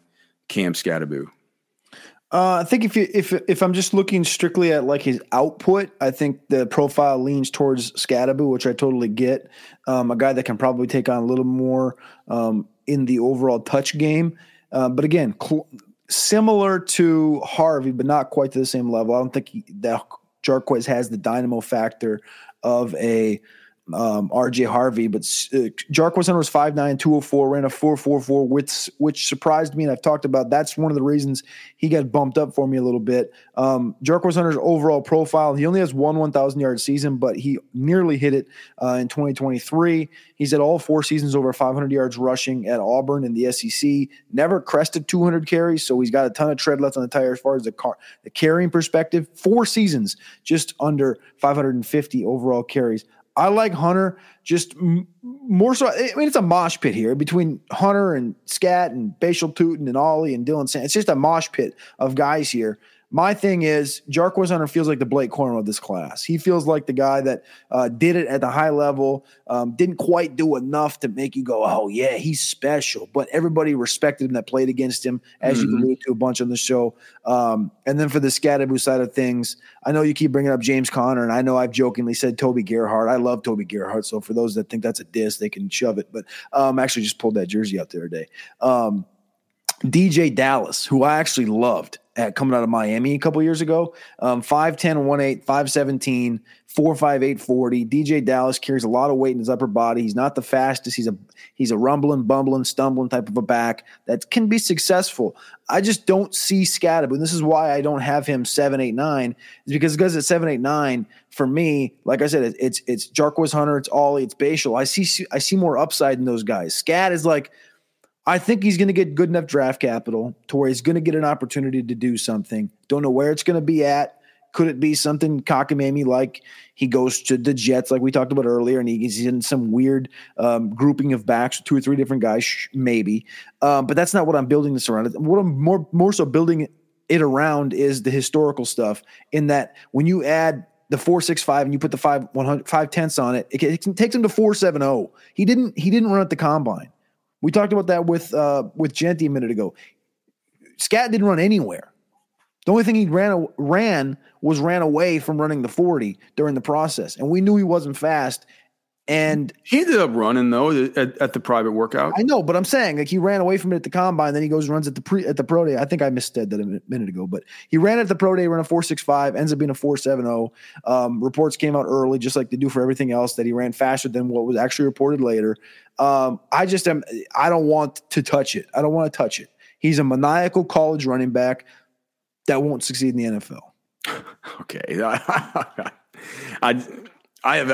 Speaker 4: Cam Skattebo?
Speaker 5: I think if I'm just looking strictly at like his output, I think the profile leans towards Skattebo, which I totally get. A guy that can probably take on a little more in the overall touch game. But again, similar to Harvey, but not quite to the same level. I don't think that Jarquez has the dynamo factor of a RJ Harvey, but Jarquez Hunter was 5'9", 204, ran a 4.44, which surprised me, and I've talked about that's one of the reasons he got bumped up for me a little bit. Jarquez Hunter's overall profile, he only has one 1,000-yard season, but he nearly hit it in 2023. He's had all 4 seasons over 500 yards rushing at Auburn in the SEC, never crested 200 carries, so he's got a ton of tread left on the tire as far as the carrying perspective. 4 seasons, just under 550 overall carries. I like Hunter just more so. I mean, it's a mosh pit here between Hunter and Scat and Bashal Tootin and Ollie and Dylan Sand. It's just a mosh pit of guys here. My thing is Jarquez Hunter feels like the Blake Corum of this class. He feels like the guy that did it at the high level, didn't quite do enough to make you go, oh, yeah, he's special. But everybody respected him that played against him, as you alluded to a bunch on the show. And then for the Skattebo side of things, I know you keep bringing up James Conner, and I know I've jokingly said Toby Gerhart. I love Toby Gerhart, so for those that think that's a diss, they can shove it. But actually just pulled that jersey out the other day. DJ Dallas, who I actually loved coming out of Miami a couple years ago, 5'10", 1.8, 5'17", 4.58, 40. DJ Dallas carries a lot of weight in his upper body. He's not the fastest. He's a rumbling, bumbling, stumbling type of a back that can be successful. I just don't see Skattebo, and this is why I don't have him 7, 8, 9. Is because at 7, 8, 9, for me, like I said, it's Jarquez Hunter, it's Ollie, it's Bashal. I see more upside in those guys. Scat is like, I think he's going to get good enough draft capital to where he's going to get an opportunity to do something. Don't know where it's going to be at. Could it be something cockamamie like he goes to the Jets like we talked about earlier and he's in some weird grouping of backs, 2 or 3 different guys, maybe. But that's not what I'm building this around. What I'm more so building it around is the historical stuff, in that when you add the 4.65 and you put the 5.10 on it, it takes him to 4.70. He didn't run at the combine. We talked about that with Genty a minute ago. Scat didn't run anywhere. The only thing he ran away from running the 40 during the process, and we knew he wasn't fast. And
Speaker 4: he ended up running though at the private workout.
Speaker 5: I know, but I'm saying like he ran away from it at the combine, then he goes and runs at the pro day. I think I missaid that a minute ago, but he ran at the pro day, ran a 4.65, ends up being a 4.70. Reports came out early, just like they do for everything else, that he ran faster than what was actually reported later. I don't want to touch it. I don't want to touch it. He's a maniacal college running back that won't succeed in the NFL.
Speaker 4: Okay. I have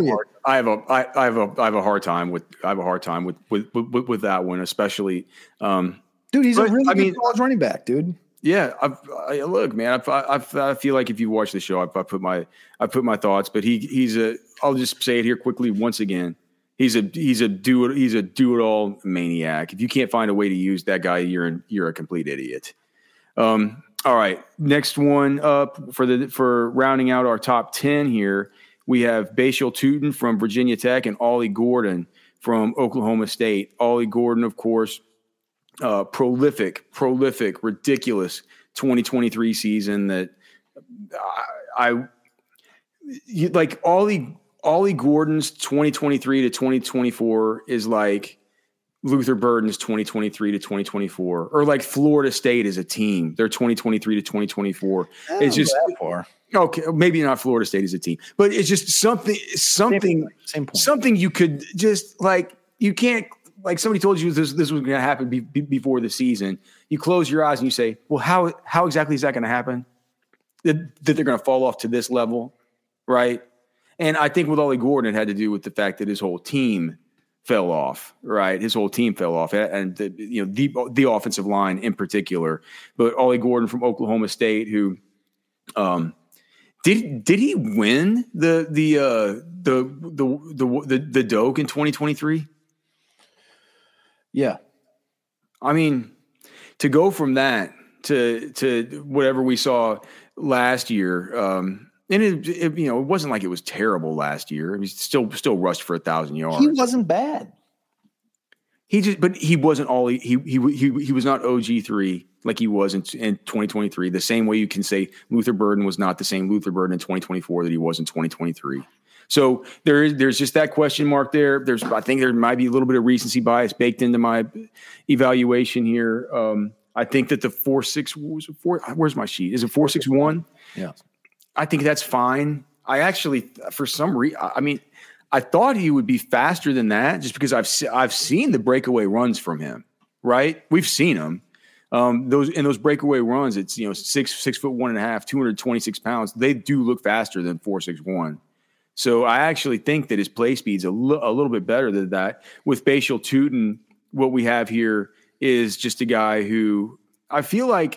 Speaker 4: a hard time with that one, especially.
Speaker 5: Dude, he's a really good college running back, dude.
Speaker 4: Yeah, look, man. I feel like if you watch the show, I put my thoughts, but I'll just say it here quickly once again. He's a do it all maniac. If you can't find a way to use that guy, you're a complete idiot. All right, next one up for rounding out our top 10 here. We have Bashal Tootin from Virginia Tech and Ollie Gordon from Oklahoma State. Ollie Gordon, of course, prolific, ridiculous 2023 season that like Ollie Gordon's 2023 to 2024 is like Luther Burden's 2023 to 2024, or like Florida State as a team, their 2023 to 2024. It's just that far. Okay, maybe not Florida State as a team, but it's just something
Speaker 5: same point.
Speaker 4: Something you could just like, you can't, like somebody told you this was going to happen before the season. You close your eyes and you say, well, how exactly is that going to happen? That they're going to fall off to this level, right? And I think with Ollie Gordon, it had to do with the fact that his whole team fell off, right? His whole team fell off, and the offensive line in particular. But Ollie Gordon from Oklahoma State, who did he win the Doak in 2023?
Speaker 5: Yeah,
Speaker 4: I mean, to go from that to whatever we saw last year. And it wasn't like it was terrible last year. He still rushed for 1,000 yards.
Speaker 5: He wasn't bad.
Speaker 4: But he wasn't all he was not OG3 like he was in 2023. The same way you can say Luther Burden was not the same Luther Burden in 2024 that he was in 2023. So there's just that question mark there. I think there might be a little bit of recency bias baked into my evaluation here. I think that the 4.6 where's my sheet? Is it 4.61?
Speaker 5: Yeah,
Speaker 4: I think that's fine. I actually, for some reason, I thought he would be faster than that just because I've seen the breakaway runs from him, right? We've seen them. Those breakaway runs, it's 6'1.5", 226 pounds. They do look faster than 4.61. So I actually think that his play speed's a little bit better than that. With Bashal Tutin, what we have here is just a guy who I feel like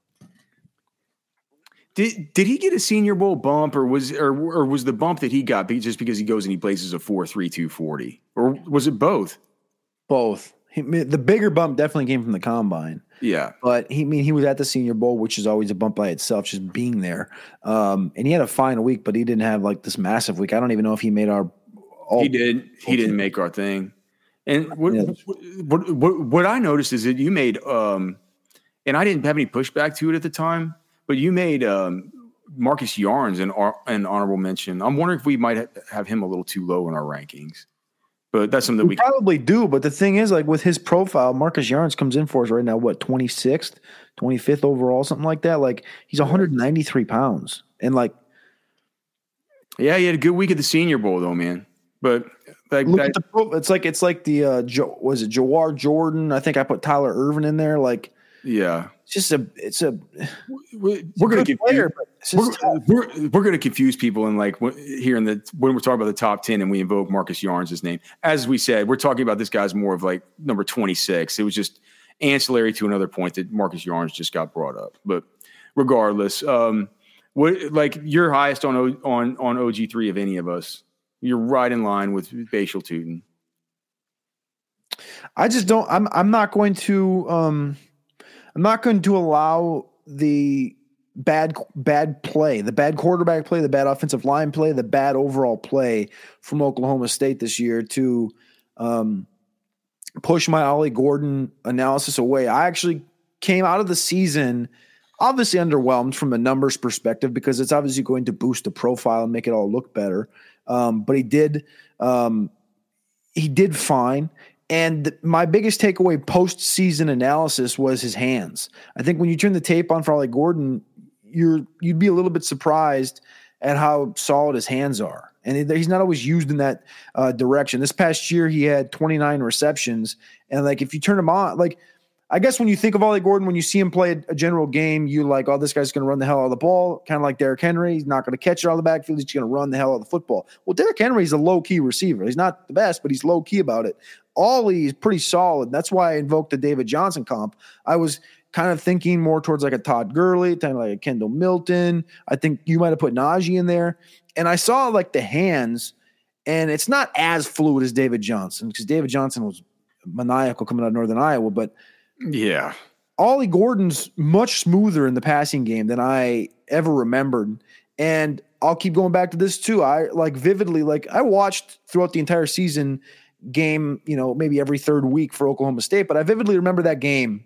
Speaker 4: did he get a Senior Bowl bump or was the bump that he got just because he goes and he places a 4.3 240, or was it both?
Speaker 5: Both. The bigger bump definitely came from the combine.
Speaker 4: Yeah,
Speaker 5: but he was at the Senior Bowl, which is always a bump by itself, just being there. And he had a fine week, but he didn't have like this massive week. I don't even know if he made our.
Speaker 4: He didn't make our thing. And what I noticed is that you made, and I didn't have any pushback to it at the time, but you made Marcus Yarns an honorable mention. I'm wondering if we might have him a little too low in our rankings. But that's something
Speaker 5: we probably do. But the thing is, like with his profile, Marcus Yarns comes in for us right now, what, 26th, 25th overall, something like that. Like he's 193 pounds. And like,
Speaker 4: yeah, he had a good week at the Senior Bowl though, man. But like
Speaker 5: it's like the was it Jawar Jordan? I think I put Tyler Irvin in there. Like,
Speaker 4: yeah,
Speaker 5: we're going
Speaker 4: to confuse people and like here when we're talking about the top 10 and we invoke Marcus Yarns' name. As we said, we're talking about this guy's more of like number 26. It was just ancillary to another point that Marcus Yarns just got brought up. But regardless, what like your highest on OG3 of any of us? You're right in line with Bashal Tutin.
Speaker 5: I just don't. I'm not going to. I'm not going to allow the bad play, the bad quarterback play, the bad offensive line play, the bad overall play from Oklahoma State this year to push my Ollie Gordon analysis away. I actually came out of the season obviously underwhelmed from a numbers perspective because it's obviously going to boost the profile and make it all look better. But he did fine. And my biggest takeaway post-season analysis was his hands. I think when you turn the tape on for Ollie Gordon, you'd be a little bit surprised at how solid his hands are. And he's not always used in that direction. This past year, he had 29 receptions. And like, if you turn him on, like, I guess when you think of Ollie Gordon, when you see him play a general game, you like, oh, this guy's going to run the hell out of the ball, kind of like Derrick Henry. He's not going to catch it out of the backfield. He's going to run the hell out of the football. Well, Derrick Henry's a low-key receiver. He's not the best, but he's low-key about it. Ollie is pretty solid. That's why I invoked the David Johnson comp. I was kind of thinking more towards like a Todd Gurley, kind of like a Kendall Milton. I think you might have put Najee in there. And I saw like the hands, and it's not as fluid as David Johnson because David Johnson was maniacal coming out of Northern Iowa, but
Speaker 4: yeah,
Speaker 5: Ollie Gordon's much smoother in the passing game than I ever remembered. And I'll keep going back to this too. I like vividly, like I watched throughout the entire season game, maybe every third week for Oklahoma State, but I vividly remember that game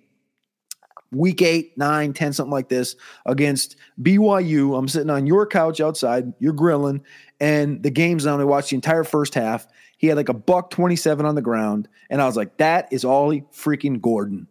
Speaker 5: week 8, 9, 10, something like this against BYU. I'm sitting on your couch outside, you're grilling, and the game's on. I watched the entire first half. He had like a $127 on the ground. And I was like, that is Ollie freaking Gordon.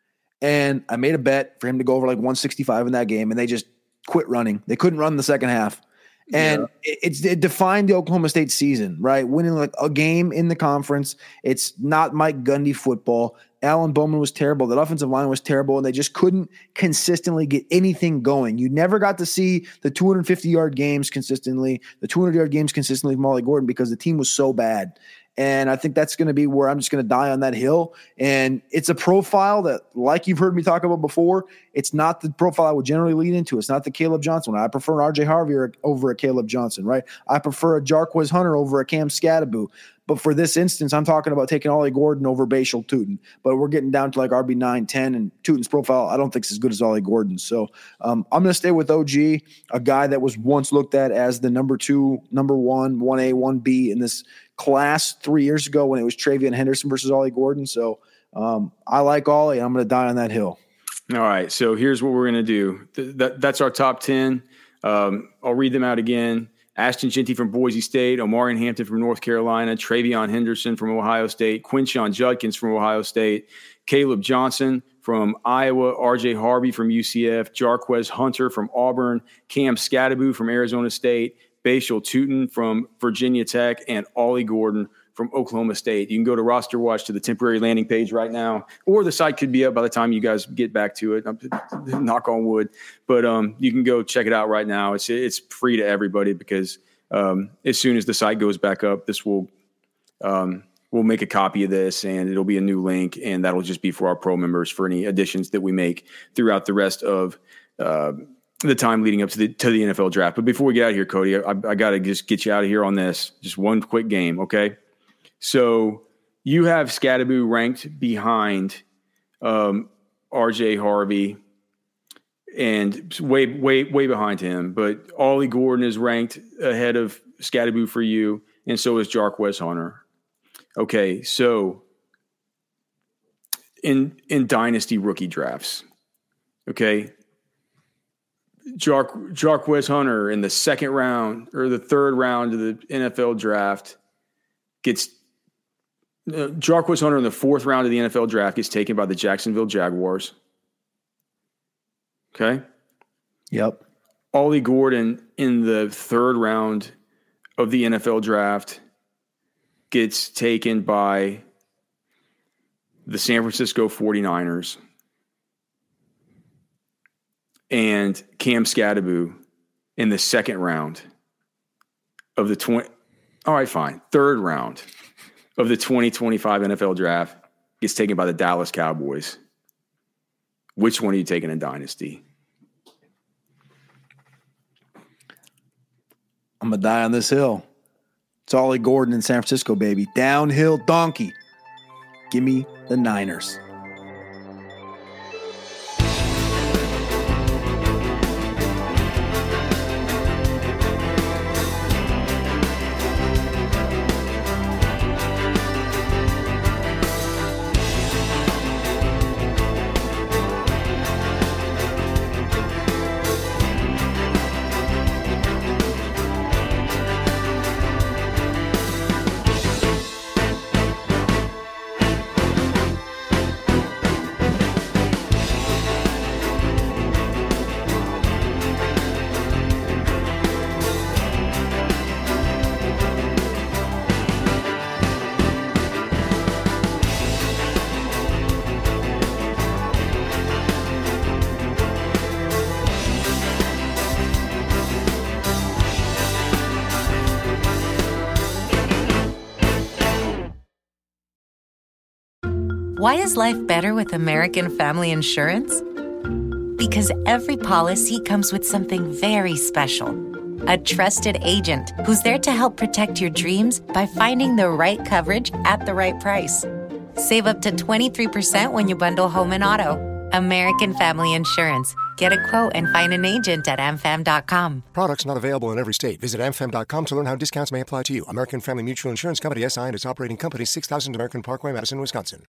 Speaker 5: And I made a bet for him to go over like 165 in that game, and they just quit running. They couldn't run in the second half. And it defined the Oklahoma State season, right? Winning like a game in the conference. It's not Mike Gundy football. Alan Bowman was terrible. That offensive line was terrible, and they just couldn't consistently get anything going. You never got to see the 250-yard games consistently, the 200-yard games consistently from Ollie Gordon because the team was so bad. And I think that's going to be where I'm just going to die on that hill. And it's a profile that, like you've heard me talk about before, it's not the profile I would generally lean into. It's not the Caleb Johnson one. I prefer RJ Harvey over a Caleb Johnson, right? I prefer a Jarquez Hunter over a Cam Scatterbu. But for this instance, I'm talking about taking Ollie Gordon over Bashal Tutin. But we're getting down to like RB 9, 10, and Tutin's profile I don't think is as good as Ollie Gordon's. So I'm going to stay with OG, a guy that was once looked at as the number 2, number 1, 1A, 1B in this class 3 years ago when it was Travion Henderson versus Ollie Gordon. So I like Ollie, and I'm going to die on that hill.
Speaker 4: All right, so here's what we're going to do. That's our top 10. I'll read them out again. Ashton Jeanty from Boise State, Omarion Hampton from North Carolina, Travion Henderson from Ohio State, Quinshon Judkins from Ohio State, Caleb Johnson from Iowa, RJ Harvey from UCF, Jarquez Hunter from Auburn, Cam Scadaboo from Arizona State, Bashal Tootin from Virginia Tech, and Ollie Gordon from Oklahoma State. You can go to Roster Watch to the temporary landing page right now, or the site could be up by the time you guys get back to it. Knock on wood. But you can go check it out right now. It's free to everybody because as soon as the site goes back up, this will we'll make a copy of this and it'll be a new link, and that'll just be for our pro members for any additions that we make throughout the rest of the time leading up to the NFL draft. But before we get out of here, Cody, I got to just get you out of here on this. Just one quick game, okay? So you have Scadaboo ranked behind RJ Harvey and way behind him. But Ollie Gordon is ranked ahead of Scadaboo for you, and so is Jarquez Hunter. Okay, so in dynasty rookie drafts, okay, Jarquez Hunter in the second round or the third round of the NFL draft gets Jarquez Hunter in the fourth round of the NFL draft gets taken by the Jacksonville Jaguars. Okay.
Speaker 5: Yep.
Speaker 4: Ollie Gordon in the third round of the NFL draft gets taken by the San Francisco 49ers. And Cam Scadaboo in the second round of the third round of the 2025 NFL draft gets taken by the Dallas Cowboys. Which one are you taking in dynasty?
Speaker 5: I'm going to die on this hill. It's Ollie Gordon in San Francisco, baby. Downhill donkey. Give me the Niners.
Speaker 8: Why is life better with American Family Insurance? Because every policy comes with something very special. A trusted agent who's there to help protect your dreams by finding the right coverage at the right price. Save up to 23% when you bundle home and auto. American Family Insurance. Get a quote and find an agent at amfam.com.
Speaker 7: Products not available in every state. Visit amfam.com to learn how discounts may apply to you. American Family Mutual Insurance Company, SI, and its operating company, 6000 American Parkway, Madison, Wisconsin.